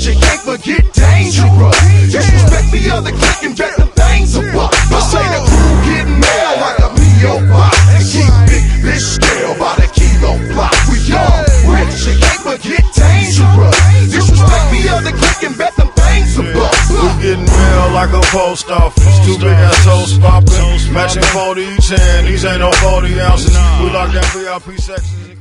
rich, you can't forget dangerous. Disrespect the other clique and bet them things are buck. I say the crew getting mail like a P.O. box. And keep big bitch scale by the kilo block. We all rich, you can't forget dangerous. Disrespect the other clique and bet them things are buck. We getting mail like a post office. Two big ass hoes poppin', matching 40 each hand. These ain't no 40 ounces. We lock down VIP sections.